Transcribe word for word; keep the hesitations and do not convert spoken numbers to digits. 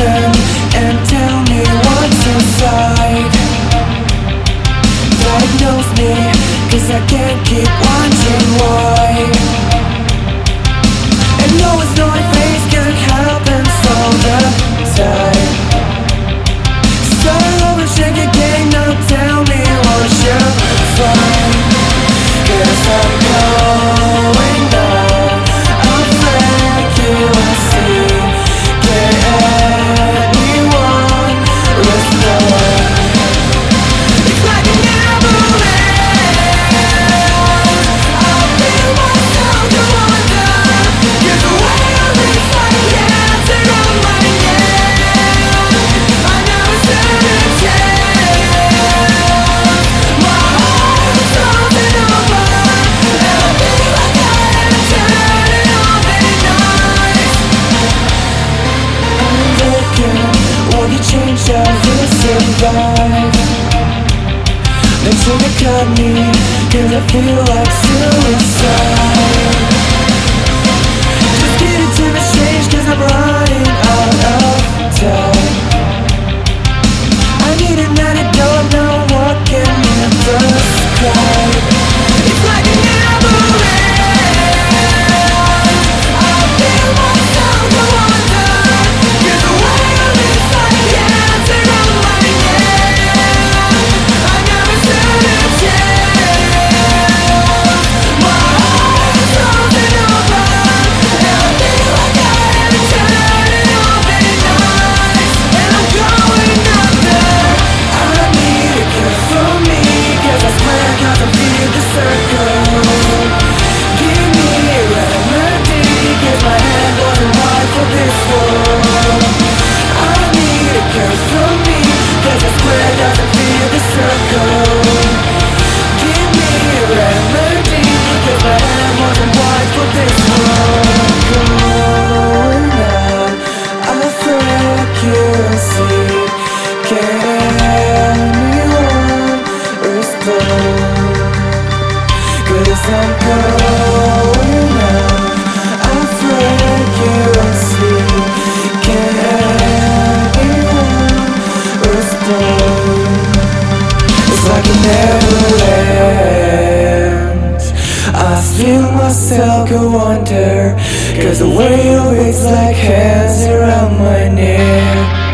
open and tell me what's inside. Diagnose me, cause I can't keep watching why. And no, it's not face, cause it happens all the time. Start over, shake again, now tell me what you find. Cause I'm going down, I'm like you, I see. Can anyone respond? It's like it never ends. I feel myself go under. Cause the way I live, I can't take on my name. I never stood a chance. My heart is frozen over, and I feel like I am turning on the nights. I'm looking, will you change how you survive? Don't sugarcoat me, cause I feel like suicide. Just get into the change, cause I'm running out of time. I need an antidote, now I'm walking in the sky. It's like it never ends. I feel myself go under. Cause the way I live, I can't take on my name. I never stood a chance. My heart is frozen over, and I feel like I am turning on the nights. And I'm going under. I need a cure for me, cause I swear I gotta feel the circle. Give me a remedy, cause my hand wasn't right for this world. I need a cure for me, cause I swear I gotta feel the circle. Give me a remedy, cause my hand wasn't right for this world. Going out, I frequency. Can anyone respond? Cause I'm going out, I frequency. Can anyone respond? It's like it never ends. I feel myself go under, cause the way it waits like hands around my neck.